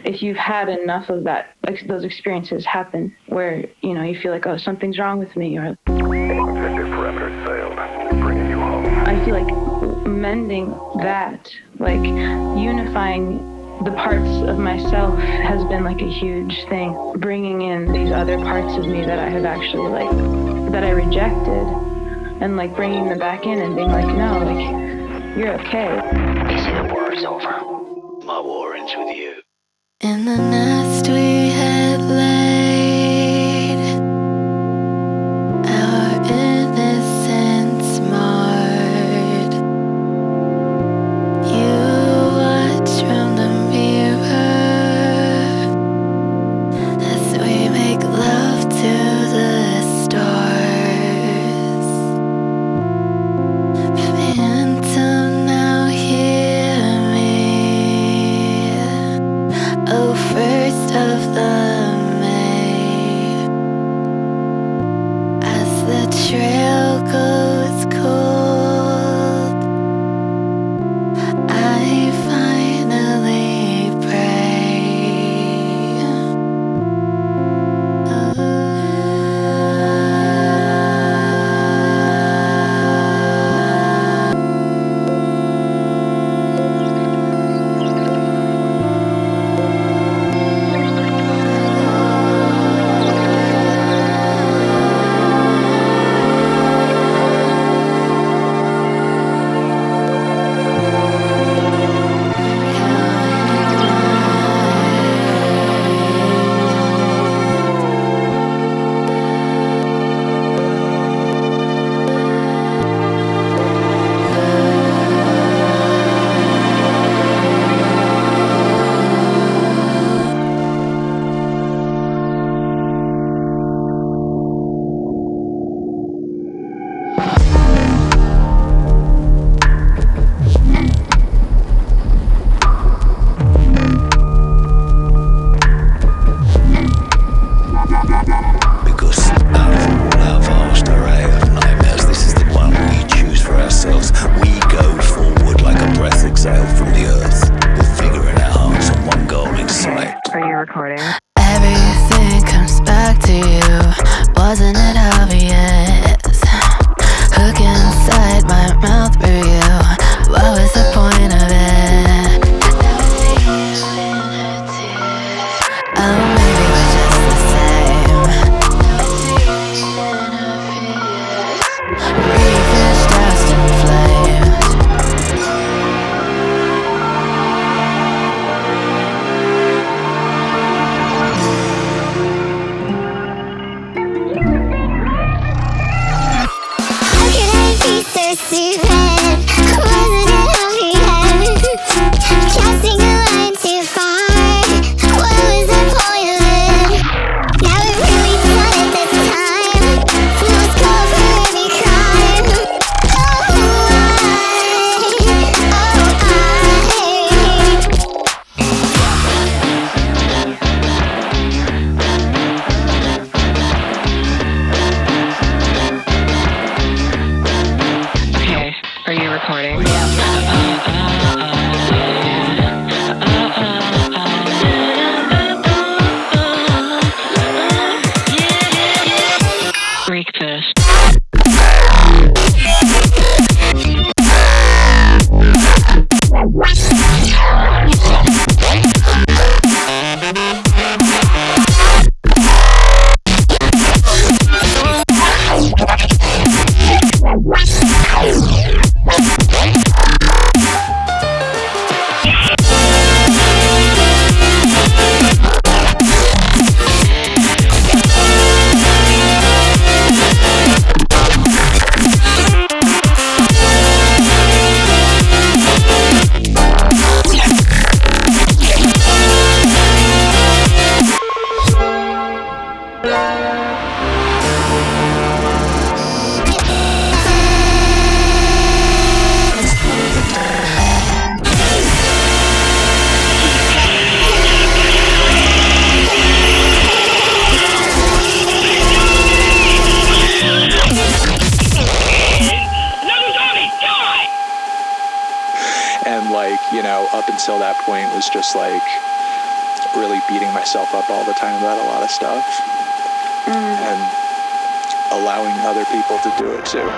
if you've had enough of that, like those experiences happen where, you know, you feel like, oh, something's wrong with me, or Objective parameters failed. Bringing you home. I feel like mending that, like unifying the parts of myself has been like a huge thing. Bringing in these other parts of me that I have actually like, that I rejected, and like bringing them back in and being like, no, like, you're okay. You see, the war is over. My war ends with you. In the nest we had laid, our innocence marred. You watch from the mirror as we make love to the stars. Phantom, now hear me. Oh, first of the May, as the trail goes cold, I finally pray. Because out of all our vast array of nightmares, this is the one we choose for ourselves. We go forward like a breath exhaled from the earth, with vigor in our hearts and one goal in sight. Are you recording? Everything comes back to you. Wasn't it obvious? Hook inside my mouth for you. What was the point of it? Oh, maybe we're just the same. Refish, dust, and flames. How could I be so stupid? Wasn't it obvious? Casting a line too far. What was the point of it? Now we've really done it this time. Feels cold for every crime. Okay, are you recording? Freak this. And like, you know, up until that point was just like really beating myself up all the time about a lot of stuff, and allowing other people to do it too.